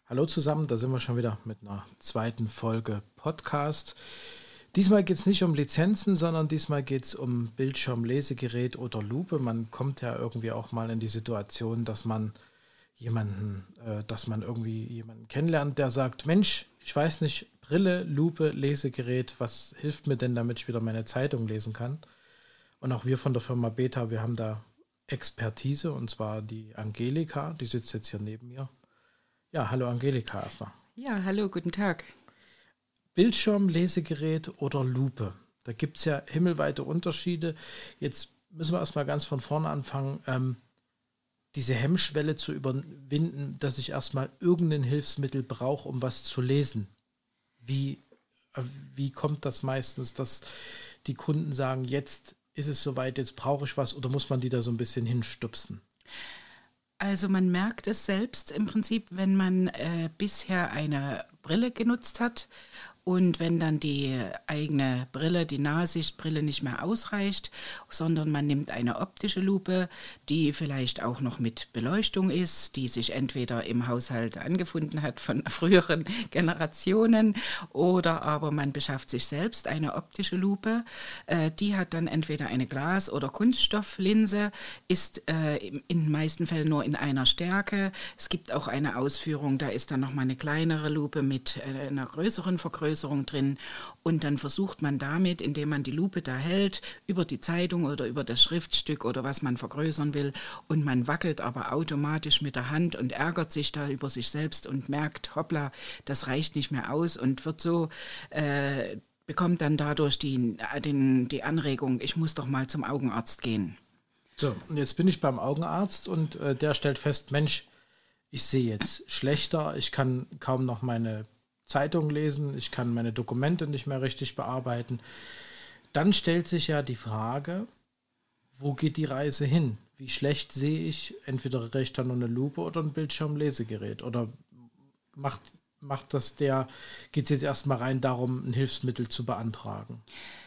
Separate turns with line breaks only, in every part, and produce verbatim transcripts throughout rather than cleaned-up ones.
Hallo zusammen, da sind wir schon wieder mit einer zweiten Folge Podcast. Diesmal geht es nicht um Lizenzen, sondern diesmal geht es um Bildschirm, Lesegerät oder Lupe. Man kommt ja irgendwie auch mal in die Situation, dass man jemanden, äh, dass man irgendwie jemanden kennenlernt, der sagt, Mensch, ich weiß nicht, Brille, Lupe, Lesegerät, was hilft mir denn, damit ich wieder meine Zeitung lesen kann? Und auch wir von der Firma Beta, wir haben da Expertise, und zwar die Angelika, die sitzt jetzt hier neben mir. Ja, hallo Angelika erstmal.
Ja, hallo, guten Tag.
Bildschirm, Lesegerät oder Lupe. Da gibt es ja himmelweite Unterschiede. Jetzt müssen wir erstmal ganz von vorne anfangen, ähm, diese Hemmschwelle zu überwinden, dass ich erstmal irgendein Hilfsmittel brauche, um was zu lesen. Wie, äh, wie kommt das meistens, dass die Kunden sagen, jetzt ist es soweit, jetzt brauche ich was, oder muss man die da so ein bisschen hinstupsen?
Also man merkt es selbst im Prinzip, wenn man äh, bisher eine Brille genutzt hat und wenn dann die eigene Brille, die Nahsichtbrille nicht mehr ausreicht, sondern man nimmt eine optische Lupe, die vielleicht auch noch mit Beleuchtung ist, die sich entweder im Haushalt angefunden hat von früheren Generationen oder aber man beschafft sich selbst eine optische Lupe. Äh, die hat dann entweder eine Glas- oder Kunststofflinse, ist äh, in den meisten Fällen nur in einer Stärke. Es gibt auch eine Ausführung, da ist dann nochmal eine kleinere Lupe mit äh, einer größeren Vergrößerung drin und dann versucht man damit, indem man die Lupe da hält, über die Zeitung oder über das Schriftstück oder was man vergrößern will und man wackelt aber automatisch mit der Hand und ärgert sich da über sich selbst und merkt, hoppla, das reicht nicht mehr aus und wird so, äh, bekommt dann dadurch die, den, die Anregung, ich muss doch mal zum Augenarzt gehen.
So, und jetzt bin ich beim Augenarzt und äh, der stellt fest, Mensch, ich sehe jetzt schlechter, ich kann kaum noch meine Zeitung lesen, ich kann meine Dokumente nicht mehr richtig bearbeiten. Dann stellt sich ja die Frage, wo geht die Reise hin? Wie schlecht sehe ich? Entweder reicht da nur eine Lupe oder ein Bildschirmlesegerät? Oder macht, macht das der, geht es jetzt erstmal rein darum, ein Hilfsmittel zu beantragen?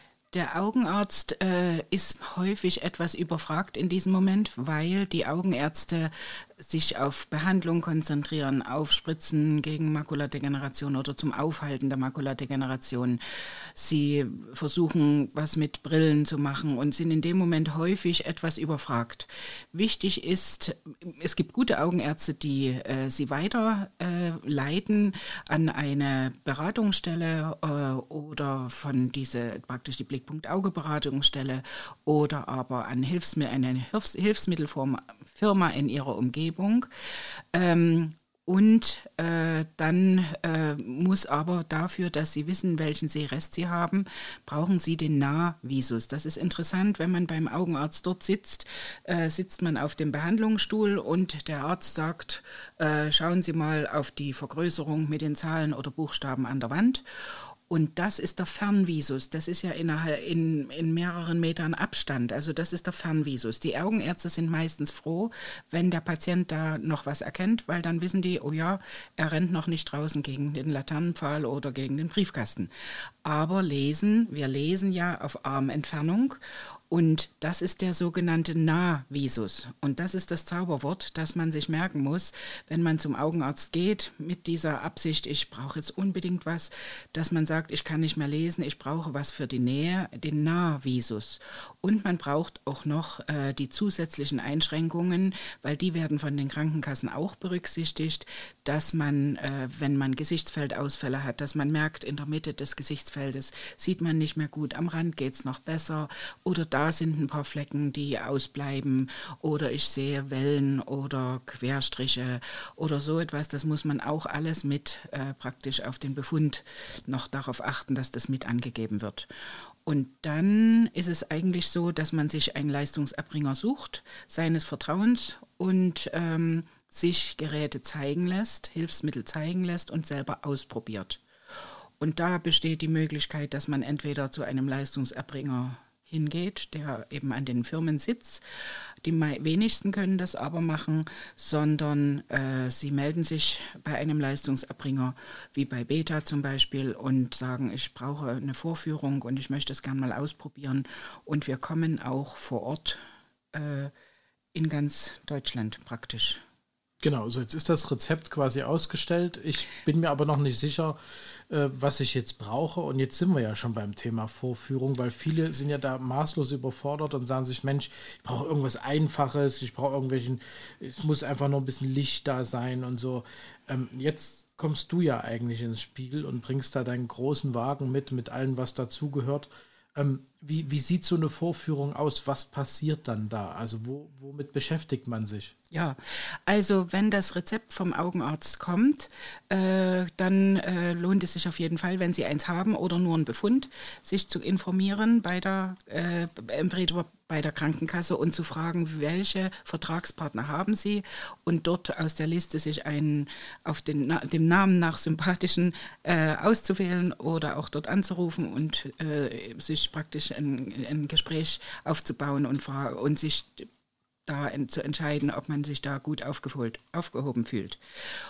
Der Augenarzt äh, ist häufig etwas überfragt in diesem Moment, weil die Augenärzte sich auf Behandlung konzentrieren, auf Spritzen gegen Makuladegeneration oder zum Aufhalten der Makuladegeneration. Sie versuchen, was mit Brillen zu machen und sind in dem Moment häufig etwas überfragt. Wichtig ist, es gibt gute Augenärzte, die äh, sie weiterleiten äh, an eine Beratungsstelle äh, oder von diese praktisch die Blickpunkt-Auge-Beratungsstelle oder aber an Hilfsmittel, eine Hilfs- Hilfsmittelfirma in ihrer Umgebung. Ähm, und äh, dann äh, muss aber dafür, dass Sie wissen, welchen Sehrest Sie haben, brauchen Sie den Nahvisus. Das ist interessant, wenn man beim Augenarzt dort sitzt, äh, sitzt man auf dem Behandlungsstuhl und der Arzt sagt, äh, schauen Sie mal auf die Vergrößerung mit den Zahlen oder Buchstaben an der Wand. Und das ist der Fernvisus. Das ist ja innerhalb in, in mehreren Metern Abstand. Also das ist der Fernvisus. Die Augenärzte sind meistens froh, wenn der Patient da noch was erkennt, weil dann wissen die, oh ja, er rennt noch nicht draußen gegen den Laternenpfahl oder gegen den Briefkasten. Aber lesen, wir lesen ja auf Armentfernung. Und das ist der sogenannte Nahvisus. Und das ist das Zauberwort, das man sich merken muss, wenn man zum Augenarzt geht, mit dieser Absicht, ich brauche jetzt unbedingt was, dass man sagt, ich kann nicht mehr lesen, ich brauche was für die Nähe, den Nahvisus. Und man braucht auch noch äh, die zusätzlichen Einschränkungen, weil die werden von den Krankenkassen auch berücksichtigt, dass man, äh, wenn man Gesichtsfeldausfälle hat, dass man merkt, in der Mitte des Gesichtsfeldes sieht man nicht mehr gut, am Rand geht es noch besser oder da sind ein paar Flecken, die ausbleiben oder ich sehe Wellen oder Querstriche oder so etwas. Das muss man auch alles mit äh, praktisch auf den Befund noch darauf achten, dass das mit angegeben wird. Und dann ist es eigentlich so, dass man sich einen Leistungserbringer sucht, seines Vertrauens und ähm, sich Geräte zeigen lässt, Hilfsmittel zeigen lässt und selber ausprobiert. Und da besteht die Möglichkeit, dass man entweder zu einem Leistungserbringer hingeht, der eben an den Firmen sitzt. Die wenigsten können das aber machen, sondern äh, sie melden sich bei einem Leistungserbringer, wie bei Beta zum Beispiel, und sagen, ich brauche eine Vorführung und ich möchte es gerne mal ausprobieren. Und wir kommen auch vor Ort äh, in ganz Deutschland praktisch.
Genau, also jetzt ist das Rezept quasi ausgestellt. Ich bin mir aber noch nicht sicher, äh, was ich jetzt brauche. Und jetzt sind wir ja schon beim Thema Vorführung, weil viele sind ja da maßlos überfordert und sagen sich, Mensch, ich brauche irgendwas Einfaches, ich brauche irgendwelchen, es muss einfach nur ein bisschen Licht da sein und so. Ähm, jetzt kommst du ja eigentlich ins Spiel und bringst da deinen großen Wagen mit, mit allem, was dazugehört. Ähm, wie, wie sieht so eine Vorführung aus? Was passiert dann da? Also wo, womit beschäftigt man sich?
Ja, also wenn das Rezept vom Augenarzt kommt, äh, dann äh, lohnt es sich auf jeden Fall, wenn Sie eins haben oder nur einen Befund, sich zu informieren bei der, äh, entweder bei der Krankenkasse und zu fragen, welche Vertragspartner haben Sie und dort aus der Liste sich einen auf den, dem Namen nach sympathischen äh, auszuwählen oder auch dort anzurufen und äh, sich praktisch ein, ein Gespräch aufzubauen und, fra- und sich da en- zu entscheiden, ob man sich da gut aufgeholt, aufgehoben fühlt.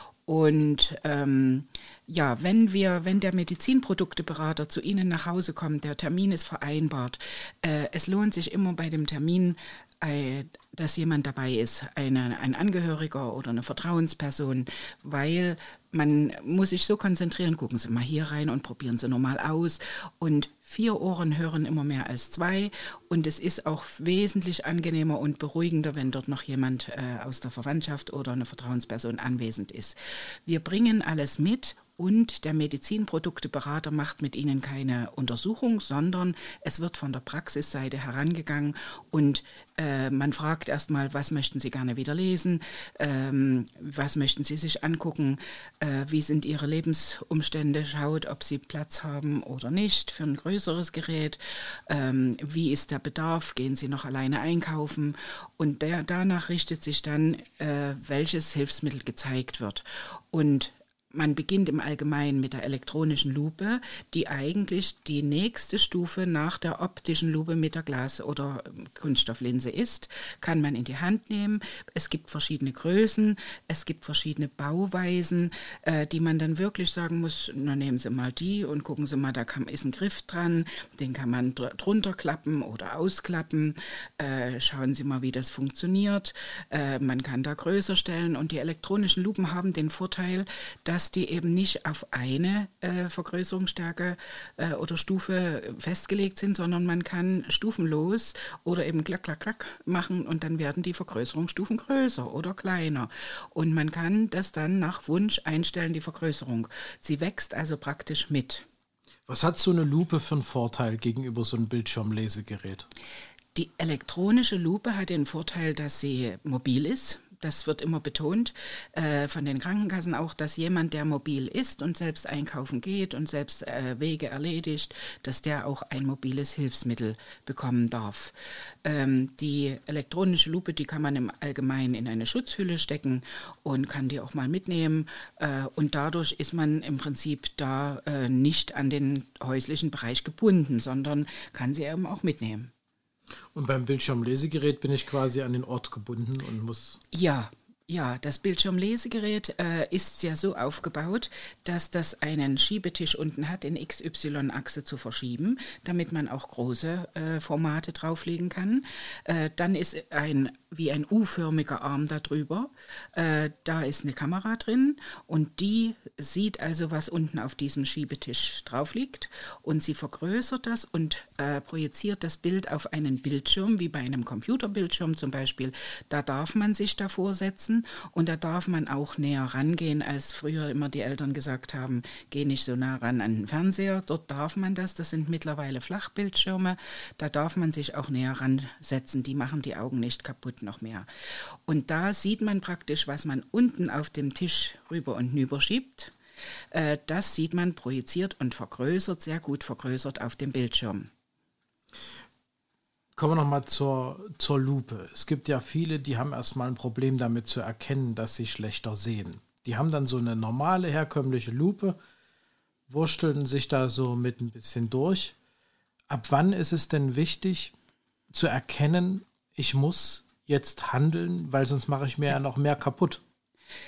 Und ähm, ja, wenn wir, wenn der Medizinprodukteberater zu Ihnen nach Hause kommt, der Termin ist vereinbart, äh, es lohnt sich immer bei dem Termin, äh, dass jemand dabei ist, eine, ein Angehöriger oder eine Vertrauensperson, weil man muss sich so konzentrieren, gucken Sie mal hier rein und probieren Sie nochmal aus. Und vier Ohren hören immer mehr als zwei. Und es ist auch wesentlich angenehmer und beruhigender, wenn dort noch jemand äh, aus der Verwandtschaft oder eine Vertrauensperson anwesend ist. Wir bringen alles mit. Und der Medizinprodukteberater macht mit Ihnen keine Untersuchung, sondern es wird von der Praxisseite herangegangen und äh, man fragt erstmal, was möchten Sie gerne wieder lesen, ähm, was möchten Sie sich angucken, äh, wie sind Ihre Lebensumstände, schaut, ob Sie Platz haben oder nicht für ein größeres Gerät, ähm, wie ist der Bedarf, gehen Sie noch alleine einkaufen und der, danach richtet sich dann, äh, welches Hilfsmittel gezeigt wird. Und man beginnt im Allgemeinen mit der elektronischen Lupe, die eigentlich die nächste Stufe nach der optischen Lupe mit der Glas- oder Kunststofflinse ist, kann man in die Hand nehmen. Es gibt verschiedene Größen, es gibt verschiedene Bauweisen, äh, die man dann wirklich sagen muss, na nehmen Sie mal die und gucken Sie mal, da kann, ist ein Griff dran, den kann man dr- drunter klappen oder ausklappen. Äh, schauen Sie mal, wie das funktioniert. Äh, man kann da größer stellen und die elektronischen Lupen haben den Vorteil, dass dass die eben nicht auf eine äh, Vergrößerungsstärke äh, oder Stufe festgelegt sind, sondern man kann stufenlos oder eben klack, klack, klack machen und dann werden die Vergrößerungsstufen größer oder kleiner. Und man kann das dann nach Wunsch einstellen, die Vergrößerung. Sie wächst also praktisch mit.
Was hat so eine Lupe für einen Vorteil gegenüber so einem Bildschirmlesegerät?
Die elektronische Lupe hat den Vorteil, dass sie mobil ist. Das wird immer betont äh, von den Krankenkassen auch, dass jemand, der mobil ist und selbst einkaufen geht und selbst äh, Wege erledigt, dass der auch ein mobiles Hilfsmittel bekommen darf. Ähm, die elektronische Lupe, die kann man im Allgemeinen in eine Schutzhülle stecken und kann die auch mal mitnehmen. Äh, und dadurch ist man im Prinzip da äh, nicht an den häuslichen Bereich gebunden, sondern kann sie eben auch mitnehmen.
Und beim Bildschirmlesegerät bin ich quasi an den Ort gebunden und muss...
Ja, ja, das Bildschirmlesegerät äh, ist ja so aufgebaut, dass das einen Schiebetisch unten hat, in X Y-Achse zu verschieben, damit man auch große äh, Formate drauflegen kann. Äh, dann ist ein wie ein U-förmiger Arm darüber. Äh, da ist eine Kamera drin und die sieht also, was unten auf diesem Schiebetisch drauf liegt und sie vergrößert das und äh, projiziert das Bild auf einen Bildschirm, wie bei einem Computerbildschirm zum Beispiel. Da darf man sich davor setzen und da darf man auch näher rangehen, als früher immer die Eltern gesagt haben, geh nicht so nah ran an den Fernseher. Dort darf man das, das sind mittlerweile Flachbildschirme, da darf man sich auch näher ransetzen, die machen die Augen nicht kaputt noch mehr. Und da sieht man praktisch, was man unten auf dem Tisch rüber und hinüber schiebt. Äh, das sieht man projiziert und vergrößert, sehr gut vergrößert auf dem Bildschirm.
Kommen wir nochmal zur, zur Lupe. Es gibt ja viele, die haben erstmal ein Problem damit zu erkennen, dass sie schlechter sehen. Die haben dann so eine normale, herkömmliche Lupe, wursteln sich da so mit ein bisschen durch. Ab wann ist es denn wichtig zu erkennen, ich muss jetzt handeln, weil sonst mache ich mir ja noch mehr kaputt?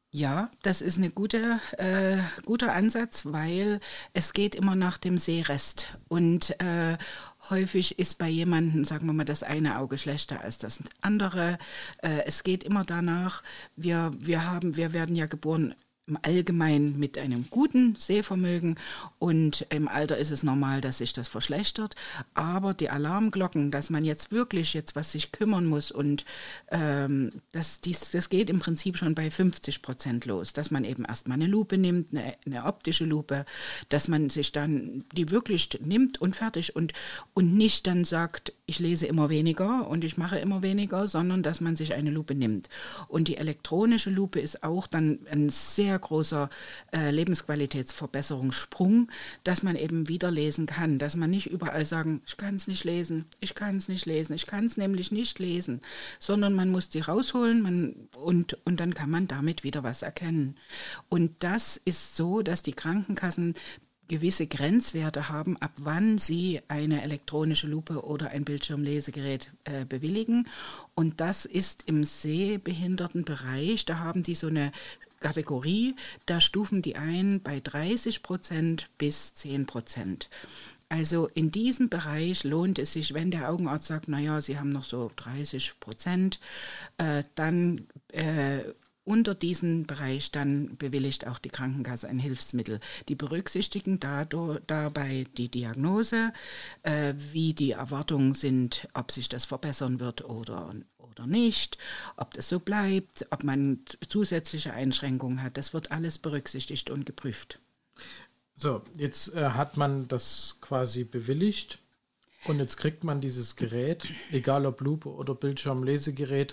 Ja, das ist ein gute, äh, guter Ansatz, weil es geht immer nach dem Sehrest. Und äh, häufig ist bei jemandem, sagen wir mal, das eine Auge schlechter als das andere. Äh, es geht immer danach, wir, wir, haben, wir werden ja geboren im Allgemeinen mit einem guten Sehvermögen und im Alter ist es normal, dass sich das verschlechtert. Aber die Alarmglocken, dass man jetzt wirklich jetzt was sich kümmern muss und ähm, das, dies, das geht im Prinzip schon bei fünfzig Prozent los, dass man eben erstmal eine Lupe nimmt, eine, eine optische Lupe, dass man sich dann die wirklich nimmt und fertig und, und nicht dann sagt, ich lese immer weniger und ich mache immer weniger, sondern dass man sich eine Lupe nimmt. Und die elektronische Lupe ist auch dann ein sehr großer äh, Lebensqualitätsverbesserungssprung, dass man eben wieder lesen kann, dass man nicht überall sagen, ich kann es nicht lesen, ich kann es nicht lesen, ich kann es nämlich nicht lesen, sondern man muss die rausholen man, und, und dann kann man damit wieder was erkennen. Und das ist so, dass die Krankenkassen gewisse Grenzwerte haben, ab wann sie eine elektronische Lupe oder ein Bildschirmlesegerät äh, bewilligen. Und das ist im Sehbehindertenbereich, da haben die so eine Kategorie, da stufen die ein bei dreißig Prozent bis zehn Prozent. Also in diesem Bereich lohnt es sich, wenn der Augenarzt sagt, naja, Sie haben noch so dreißig Prozent, äh, dann äh, unter diesem Bereich, dann bewilligt auch die Krankenkasse ein Hilfsmittel. Die berücksichtigen dadurch, dabei die Diagnose, äh, wie die Erwartungen sind, ob sich das verbessern wird oder, oder nicht, ob das so bleibt, ob man zusätzliche Einschränkungen hat. Das wird alles berücksichtigt und geprüft.
So, jetzt äh, hat man das quasi bewilligt und jetzt kriegt man dieses Gerät, egal ob Lupe oder Bildschirmlesegerät.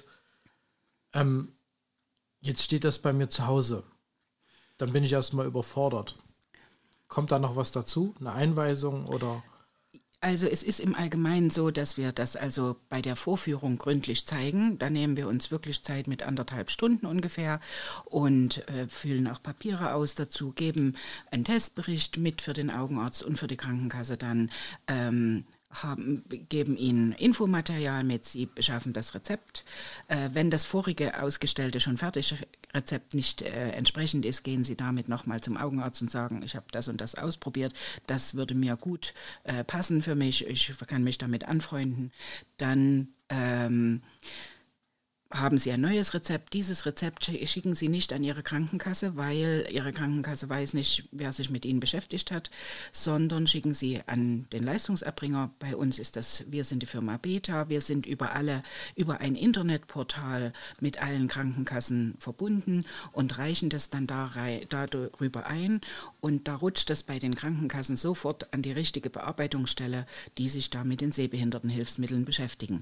Ähm, jetzt steht das bei mir zu Hause. Dann bin ich erstmal überfordert. Kommt da noch was dazu? Eine Einweisung oder?
Also es ist im Allgemeinen so, dass wir das also bei der Vorführung gründlich zeigen. Da nehmen wir uns wirklich Zeit mit anderthalb Stunden ungefähr und äh, füllen auch Papiere aus dazu, geben einen Testbericht mit für den Augenarzt und für die Krankenkasse dann, ähm, haben, geben Ihnen Infomaterial mit, Sie beschaffen das Rezept. Äh, wenn das vorige ausgestellte schon fertige Rezept nicht äh, entsprechend ist, gehen Sie damit nochmal zum Augenarzt und sagen, ich habe das und das ausprobiert, das würde mir gut äh, passen für mich, ich kann mich damit anfreunden. Dann ähm, haben Sie ein neues Rezept. Dieses Rezept schicken Sie nicht an Ihre Krankenkasse, weil Ihre Krankenkasse weiß nicht, wer sich mit Ihnen beschäftigt hat, sondern schicken Sie an den Leistungserbringer. Bei uns ist das, wir sind die Firma Beta, wir sind über alle, über ein Internetportal mit allen Krankenkassen verbunden und reichen das dann darüber ein. Und da rutscht das bei den Krankenkassen sofort an die richtige Bearbeitungsstelle, die sich da mit den Sehbehindertenhilfsmitteln beschäftigen.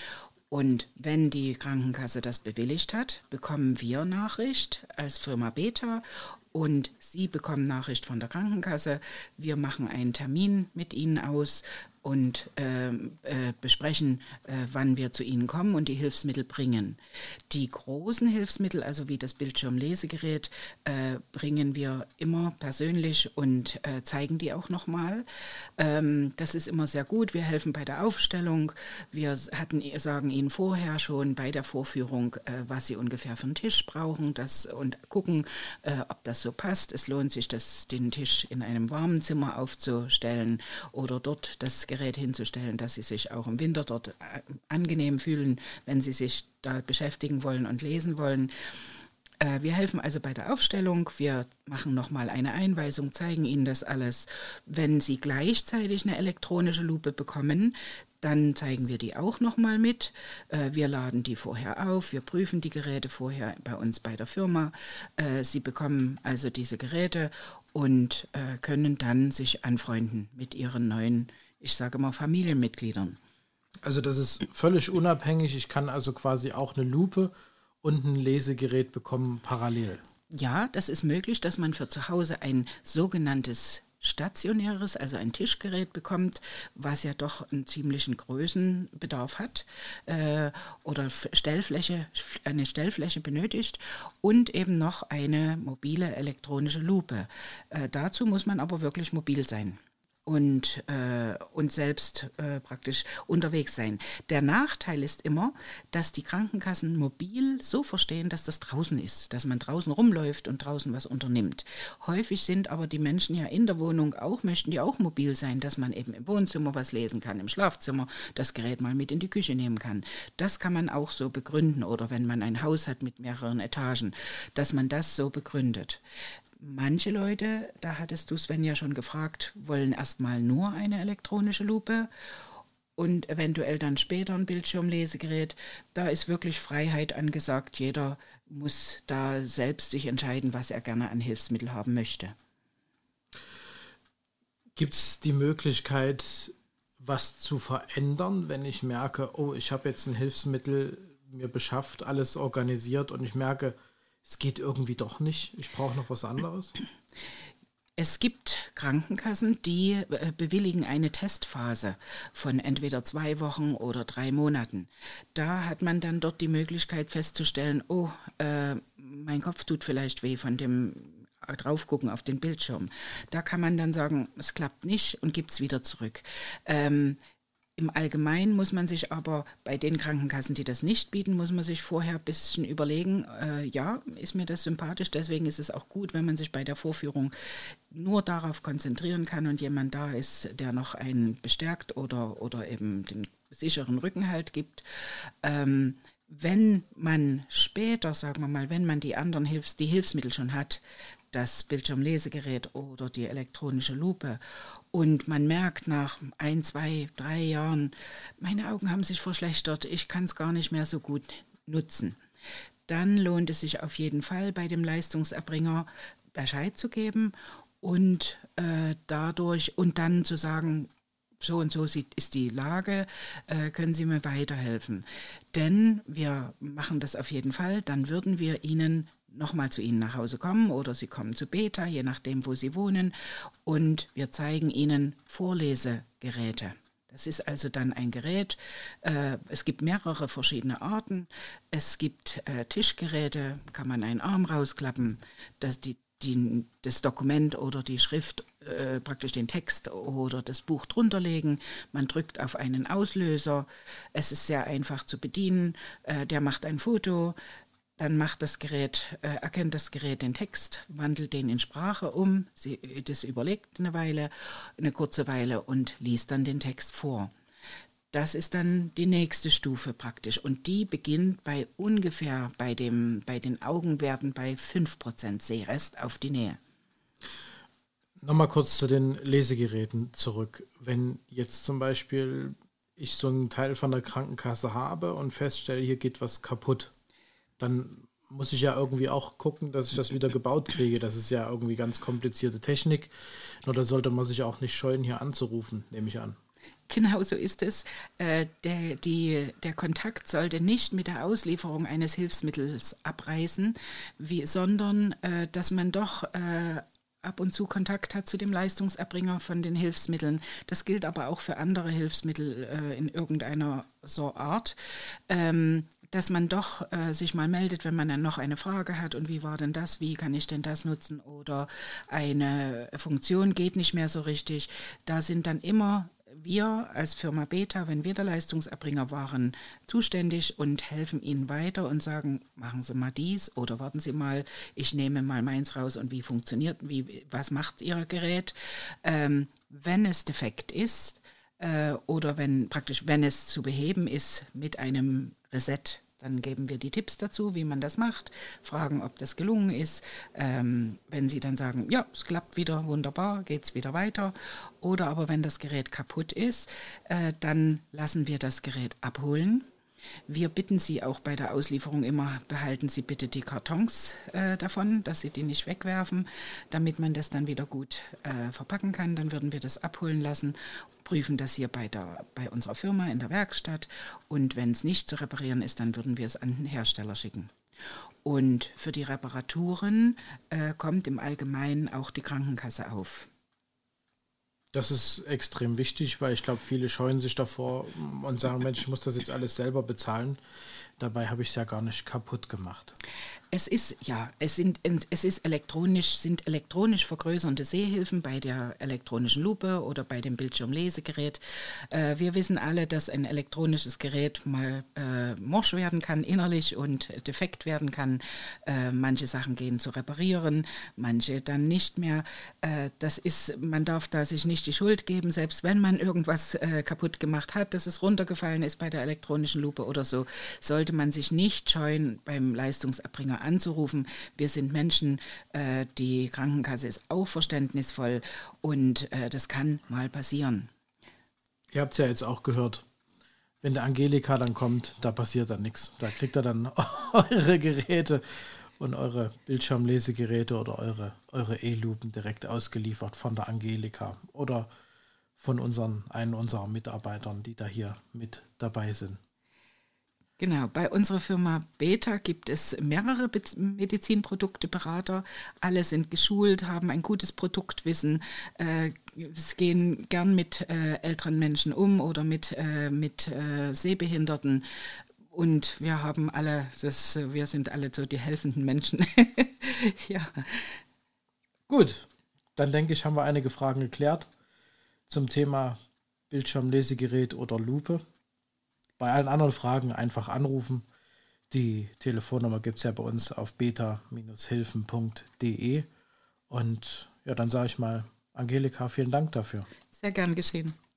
Und wenn die Krankenkasse das bewilligt hat, bekommen wir Nachricht als Firma Beta und Sie bekommen Nachricht von der Krankenkasse. Wir machen einen Termin mit Ihnen aus und äh, äh, besprechen, äh, wann wir zu Ihnen kommen und die Hilfsmittel bringen. Die großen Hilfsmittel, also wie das Bildschirmlesegerät, äh, bringen wir immer persönlich und äh, zeigen die auch nochmal. Ähm, das ist immer sehr gut. Wir helfen bei der Aufstellung. Wir hatten, sagen Ihnen vorher schon bei der Vorführung, äh, was Sie ungefähr für einen Tisch brauchen das, und gucken, äh, ob das so passt. Es lohnt sich, das, den Tisch in einem warmen Zimmer aufzustellen oder dort das Gerät hinzustellen, dass Sie sich auch im Winter dort angenehm fühlen, wenn Sie sich da beschäftigen wollen und lesen wollen. Äh, wir helfen also bei der Aufstellung, wir machen nochmal eine Einweisung, zeigen Ihnen das alles. Wenn Sie gleichzeitig eine elektronische Lupe bekommen, dann zeigen wir die auch nochmal mit. Äh, wir laden die vorher auf, wir prüfen die Geräte vorher bei uns bei der Firma. Äh, Sie bekommen also diese Geräte und äh, können dann sich anfreunden mit Ihren neuen, ich sage mal, Familienmitgliedern.
Also das ist völlig unabhängig. Ich kann also quasi auch eine Lupe und ein Lesegerät bekommen parallel.
Ja, das ist möglich, dass man für zu Hause ein sogenanntes stationäres, also ein Tischgerät bekommt, was ja doch einen ziemlichen Größenbedarf hat äh, oder Stellfläche, eine Stellfläche benötigt und eben noch eine mobile elektronische Lupe. Äh, dazu muss man aber wirklich mobil sein. und, äh, und selbst äh, praktisch unterwegs sein. Der Nachteil ist immer, dass die Krankenkassen mobil so verstehen, dass das draußen ist, dass man draußen rumläuft und draußen was unternimmt. Häufig sind aber die Menschen ja in der Wohnung auch, möchten die auch mobil sein, dass man eben im Wohnzimmer was lesen kann, im Schlafzimmer das Gerät mal mit in die Küche nehmen kann. Das kann man auch so begründen, oder wenn man ein Haus hat mit mehreren Etagen, dass man das so begründet. Manche Leute, da hattest du Sven ja schon gefragt, wollen erstmal nur eine elektronische Lupe und eventuell dann später ein Bildschirmlesegerät. Da ist wirklich Freiheit angesagt. Jeder muss da selbst sich entscheiden, was er gerne an Hilfsmittel haben möchte.
Gibt es die Möglichkeit, was zu verändern, wenn ich merke, oh, ich habe jetzt ein Hilfsmittel mir beschafft, alles organisiert und ich merke, es geht irgendwie doch nicht, ich brauche noch was anderes?
Es gibt Krankenkassen, die bewilligen eine Testphase von entweder zwei Wochen oder drei Monaten. Da hat man dann dort die Möglichkeit festzustellen, oh, äh, mein Kopf tut vielleicht weh von dem draufgucken auf den Bildschirm. Da kann man dann sagen, es klappt nicht und gibt es wieder zurück. Ähm, Im Allgemeinen muss man sich aber bei den Krankenkassen, die das nicht bieten, muss man sich vorher ein bisschen überlegen, äh, ja, ist mir das sympathisch, deswegen ist es auch gut, wenn man sich bei der Vorführung nur darauf konzentrieren kann und jemand da ist, der noch einen bestärkt oder, oder eben den sicheren Rückenhalt gibt. Ähm, wenn man später, sagen wir mal, wenn man die anderen Hilfs-, die Hilfsmittel schon hat, das Bildschirmlesegerät oder die elektronische Lupe, und man merkt nach ein, zwei, drei Jahren, meine Augen haben sich verschlechtert, ich kann es gar nicht mehr so gut nutzen, dann lohnt es sich auf jeden Fall, bei dem Leistungserbringer Bescheid zu geben und äh, dadurch und dann zu sagen, so und so ist die Lage, äh, können Sie mir weiterhelfen? Denn wir machen das auf jeden Fall, dann würden wir Ihnen nochmal zu Ihnen nach Hause kommen oder Sie kommen zu Beta, je nachdem, wo Sie wohnen, und wir zeigen Ihnen Vorlesegeräte. Das ist also dann ein Gerät, äh, es gibt mehrere verschiedene Arten, es gibt äh, Tischgeräte, kann man einen Arm rausklappen, dass die Die, das Dokument oder die Schrift, äh, praktisch den Text oder das Buch drunter legen. Man drückt auf einen Auslöser. Es ist sehr einfach zu bedienen. Äh, der macht ein Foto, dann macht das Gerät, äh, erkennt das Gerät den Text, wandelt den in Sprache um. Sie, das überlegt eine Weile, eine kurze Weile und liest dann den Text vor. Das ist dann die nächste Stufe praktisch und die beginnt bei ungefähr bei, dem, bei den Augenwerten bei fünf Prozent Sehrest auf die Nähe.
Nochmal kurz zu den Lesegeräten zurück. Wenn jetzt zum Beispiel ich so einen Teil von der Krankenkasse habe und feststelle, hier geht was kaputt, dann muss ich ja irgendwie auch gucken, dass ich das wieder gebaut kriege. Das ist ja irgendwie ganz komplizierte Technik. Nur da sollte man sich auch nicht scheuen, hier anzurufen, nehme ich an.
Genau so ist es. Äh, der, die, der Kontakt sollte nicht mit der Auslieferung eines Hilfsmittels abreißen, wie, sondern äh, dass man doch äh, ab und zu Kontakt hat zu dem Leistungserbringer von den Hilfsmitteln. Das gilt aber auch für andere Hilfsmittel äh, in irgendeiner so Art. Ähm, dass man doch äh, sich mal meldet, wenn man dann noch eine Frage hat und wie war denn das, wie kann ich denn das nutzen oder eine Funktion geht nicht mehr so richtig. Da sind dann immer wir als Firma Beta, wenn wir der Leistungserbringer waren, zuständig und helfen Ihnen weiter und sagen, machen Sie mal dies oder warten Sie mal, ich nehme mal meins raus und wie funktioniert, wie, was macht Ihr Gerät. Ähm, wenn es defekt ist äh, oder wenn praktisch, wenn es zu beheben ist mit einem Reset, dann geben wir die Tipps dazu, wie man das macht, fragen, ob das gelungen ist. Ähm, wenn Sie dann sagen, ja, es klappt wieder, wunderbar, geht es wieder weiter. Oder aber wenn das Gerät kaputt ist, äh, dann lassen wir das Gerät abholen. Wir bitten Sie auch bei der Auslieferung immer, behalten Sie bitte die Kartons äh, davon, dass Sie die nicht wegwerfen, damit man das dann wieder gut äh, verpacken kann. Dann würden wir das abholen lassen, prüfen das hier bei, der, bei unserer Firma in der Werkstatt und wenn es nicht zu reparieren ist, dann würden wir es an den Hersteller schicken. Und für die Reparaturen äh, kommt im Allgemeinen auch die Krankenkasse auf.
Das ist extrem wichtig, weil ich glaube, viele scheuen sich davor und sagen, Mensch, ich muss das jetzt alles selber bezahlen. Dabei habe ich es ja gar nicht kaputt gemacht.
Es ist, ja, es sind, es ist elektronisch, sind elektronisch vergrößernde Sehhilfen bei der elektronischen Lupe oder bei dem Bildschirmlesegerät. Äh, wir wissen alle, dass ein elektronisches Gerät mal äh, morsch werden kann innerlich und defekt werden kann. Äh, manche Sachen gehen zu reparieren, manche dann nicht mehr. Äh, das ist, man darf da sich nicht die Schuld geben, selbst wenn man irgendwas äh, kaputt gemacht hat, dass es runtergefallen ist bei der elektronischen Lupe oder so, sollte man sich nicht scheuen, beim Leistungserbringer anzurufen. Wir sind Menschen, äh, die Krankenkasse ist auch verständnisvoll und äh, das kann mal passieren.
Ihr habt es ja jetzt auch gehört, wenn der Angelika dann kommt, da passiert dann nichts. Da kriegt er dann eure Geräte und eure Bildschirmlesegeräte oder eure, eure E-Lupen direkt ausgeliefert von der Angelika oder von unseren, einen unserer Mitarbeitern, die da hier mit dabei sind.
Genau, bei unserer Firma Beta gibt es mehrere Be- Medizinprodukteberater. Alle sind geschult, haben ein gutes Produktwissen, äh, es gehen gern mit äh, älteren Menschen um oder mit, äh, mit äh, Sehbehinderten. Und wir haben alle, das, wir sind alle so die helfenden Menschen. Ja.
Gut, dann denke ich, haben wir einige Fragen geklärt zum Thema Bildschirmlesegerät oder Lupe. Bei allen anderen Fragen einfach anrufen. Die Telefonnummer gibt es ja bei uns auf beta Hilfen punkt de. Und ja, dann sage ich mal, Angelika, vielen Dank dafür.
Sehr gern geschehen.